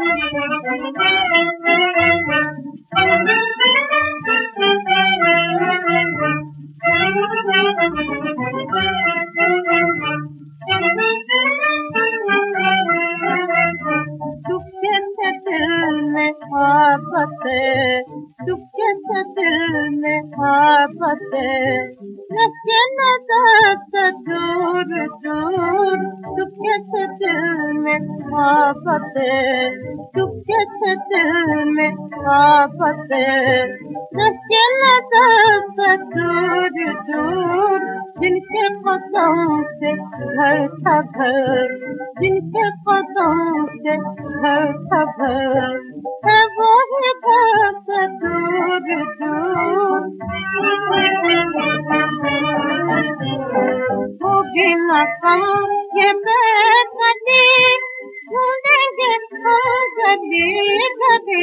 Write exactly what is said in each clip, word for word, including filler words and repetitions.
चुपके से दिल में आफते रखे न दस्त दूर दूर चुपके से दिल में आफते चुपके से दिल में आफते रखे न दस्त दूर दूर जिनके कदम से घर था घर जिनके कदम से घर था घर है वो ही घर से दूर दूर होगी न कम ये बेकदी ढूंढेंगे हम गली गली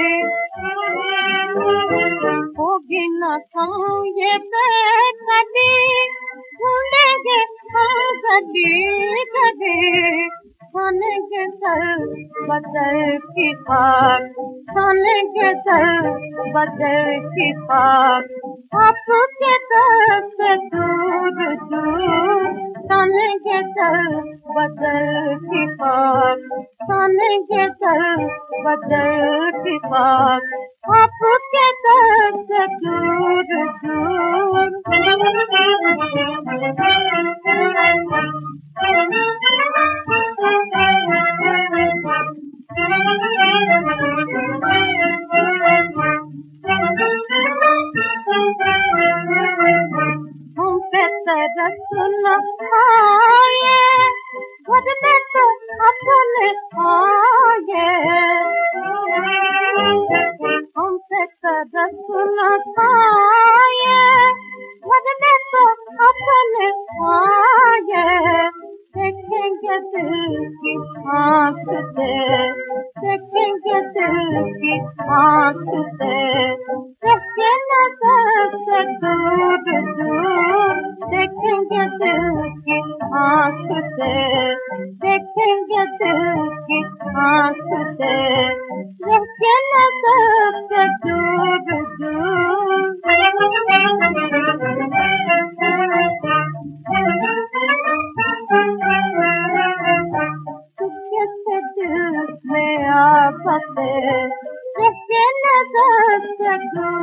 होगी न कम ये बेकदी ढूंढेंगे हम गली गली खानेंगे सर बदल की खाक खानेंगे सर बदल की खाक आपके दर से दूर दूर खानेंगे सर बदल की खाक खानेंगे सर बदल की खाक आपके दर से दूर दूर हम पे तरस न आए खुद में तो अपने आए हम पे तरस न आए खुद में तो अपने आए देखेंगे दिल की आँख से देखेंगे दिल की आँख से देखे नजर से दूर दूर देखेंगे दिल की आँख से देखेंगे दिल की आँख से देखे नजर से दूर दूर चुपके से दिल में आफते देखे नजर से दूर